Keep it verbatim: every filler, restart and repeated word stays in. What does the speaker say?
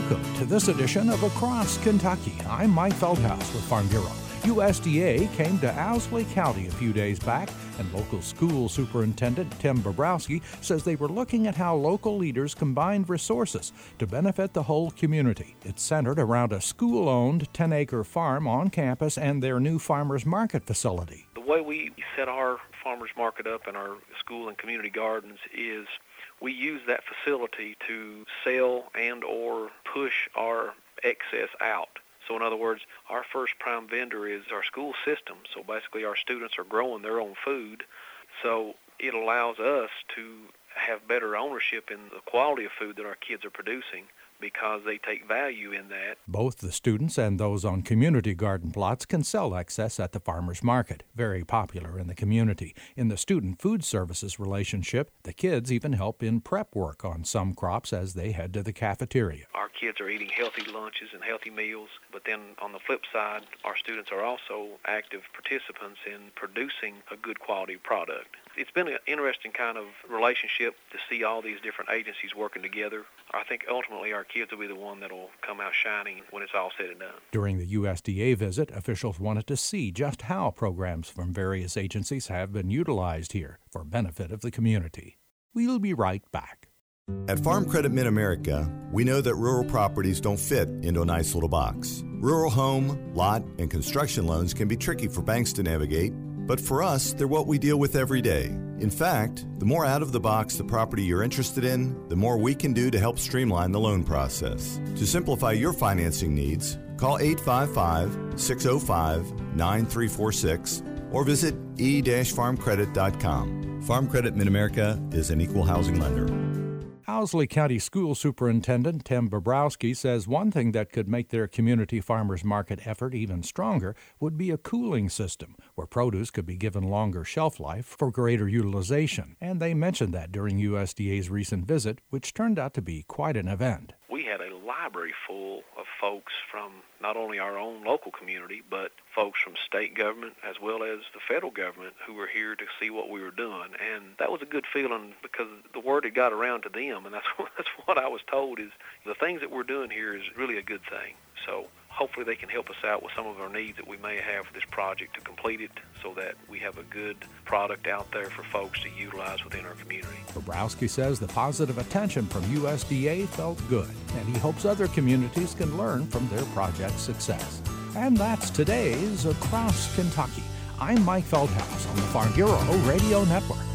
Welcome to this edition of Across Kentucky. I'm Mike Feldhaus with Farm Bureau. U S D A came to Owsley County a few days back, and local school superintendent Tim Bobrowski says they were looking at how local leaders combined resources to benefit the whole community. It's centered around a school-owned ten-acre farm on campus and their new farmers market facility. The way we set our farmers market up in our school and community gardens is we use that facility to sell and or push our excess out. So in other words, our first prime vendor is our school system. So basically our students are growing their own food. So it allows us to have better ownership in the quality of food that our kids are producing, because they take value in that. Both the students and those on community garden plots can sell excess at the farmers market, very popular in the community. In the student food services relationship, the kids even help in prep work on some crops as they head to the cafeteria. Our kids are eating healthy lunches and healthy meals, but then on the flip side, our students are also active participants in producing a good quality product. It's been an interesting kind of relationship to see all these different agencies working together. I think ultimately our kids will be the one that will come out shining when it's all said and done. During the U S D A visit, officials wanted to see just how programs from various agencies have been utilized here for benefit of the community. We'll be right back. At Farm Credit Mid-America, we know that rural properties don't fit into a nice little box. Rural home, lot, and construction loans can be tricky for banks to navigate, but for us, they're what we deal with every day. In fact, the more out of the box the property you're interested in, the more we can do to help streamline the loan process. To simplify your financing needs, call eight five five, six oh five, nine three four six or visit e dash farm credit dot com. Farm Credit Mid-America is an equal housing lender. Owsley County School Superintendent Tim Bobrowski says one thing that could make their community farmers market effort even stronger would be a cooling system where produce could be given longer shelf life for greater utilization. And they mentioned that during U S D A's recent visit, which turned out to be quite an event. We had a library full of folks from not only our own local community, but folks from state government as well as the federal government who were here to see what we were doing. And that was a good feeling because the word had got around to them, and that's what, that's what I was told is the things that we're doing here is really a good thing. So hopefully they can help us out with some of our needs that we may have for this project to complete it so that we have a good product out there for folks to utilize within our community. Bobrowski says the positive attention from U S D A felt good, and he hopes other communities can learn from their project's success. And that's today's Across Kentucky. I'm Mike Feldhaus on the Farm Bureau Radio Network.